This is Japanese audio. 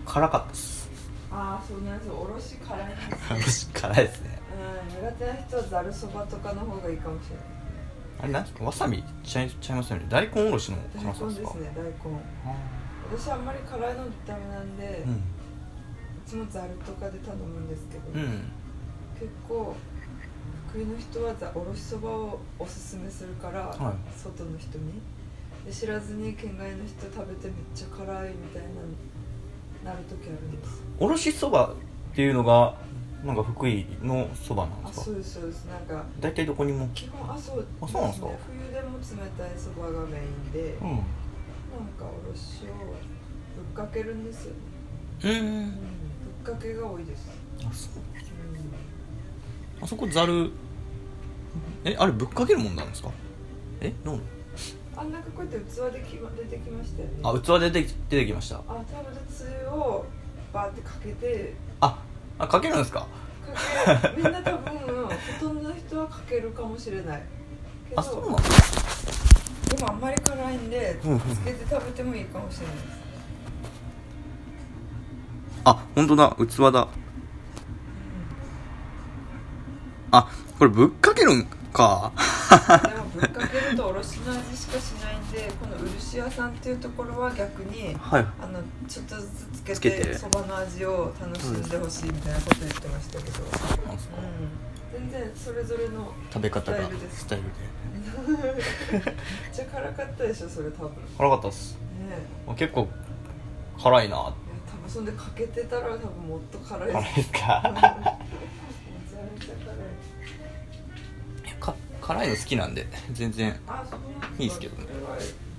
辛かったっす。 ああ、そうなんですよ。おろし辛いんですよ。 おろし辛いですね。 うん、苦手な人はざるそばとかの方がいいかもしれない。 あれなんですか、わさびちゃいますよね。大根おろしの大辛さですか。 根ですね、大根。私あんまり辛いのダメなんで、 うんいつもざるとかで頼むんですけど、 うん。 結構福井の人はおろしそばをおすすめするから、 はい、 外の人にで知らずに県外の人食べてめっちゃ辛いみたいなる時あるんです。 おろしそばっていうのがなんか福井のそばなんですか。 そうですそうです。なんか大体どこにも。 基本そうなんですか。 冬でも冷たいそばがメインで、 うん。 なんかおろしをぶっかけるんですよね。ぶっかけが多いです。 あ、そう。あそこざるあれぶっかけるもんなんですか。どうなの。 なんかこうやって器で出てきましたよね。 あ、器で出てきました。 多分つゆをバーってかけて。 かけるんですか。 みんな多分ほとんどの人はかけるかもしれないけど。 そうなの。 でもあんまり辛いんでつけて食べてもいいかもしれないです。 本当だ、器だ。これぶっかけるんか。 でもぶっかけるとおろしの味しかしないんで、この漆屋さんっていうところは逆に、 はい、 ちょっとずつつけてそばの味を楽しんでほしいみたいなこと言ってましたけど、全然それぞれの食べ方がスタイルでめっちゃ辛かったでしょ、それ多分。 辛かったっす、結構辛いな。 多分そんでかけてたら多分もっと辛いです。 辛いですか。 めちゃめちゃ辛い。 辛いの好きなんで全然いいですけどね。